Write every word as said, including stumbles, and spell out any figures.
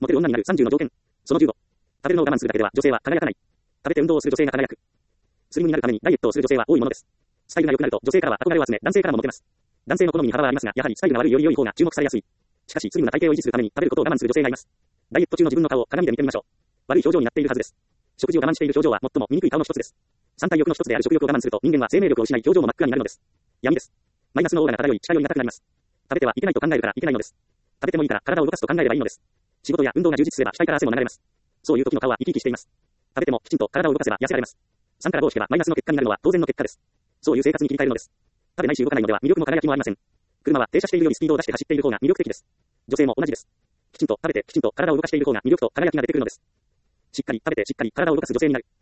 モテる女になるさんじゅうの条件。そのじゅうご。食べるのを我慢するだけでは女性は輝かない。食べて運動をする女性が輝く。スリムになるためにダイエットをする女性は多いものです。スタイルが良くなると女性からは憧れを集め、男性からもモテます。男性の好みに幅はありますが、やはりスタイルが悪いより良い方が注目されやすい。しかし、スリムな体型を維持するために食べることを我慢する女性がいます。ダイエット中の自分の顔を鏡で見てみましょう。悪い表情になっているはずです。食事を我慢している表情は最も醜い顔の一つです。三体欲の一つである食欲を我慢すると人間は生命力を失い表情も真っ暗になるのです。闇です。マイナスのオーラが漂い、下より硬くなります。食べてはいけないと考えるからいけないのです。食べてもいいから体を動かすと考えればいいのです。仕事や運動が充実すれば額から汗も流れます。そういう時の顔は生き生きしています。食べてもきちんと体を動かせば痩せられます。さんからごを引けばマイナスの結果になるのは当然の結果です。そういう生活に切り替えるのです。食べないし動かないのでは魅力も輝きもありません。車は停車しているよりスピードを出して走っている方が魅力的です。女性も同じです。きちんと食べてきちんと体を動かしている方が魅力と輝きが出てくるのです。しっかり食べてしっかり体を動かす女性になる。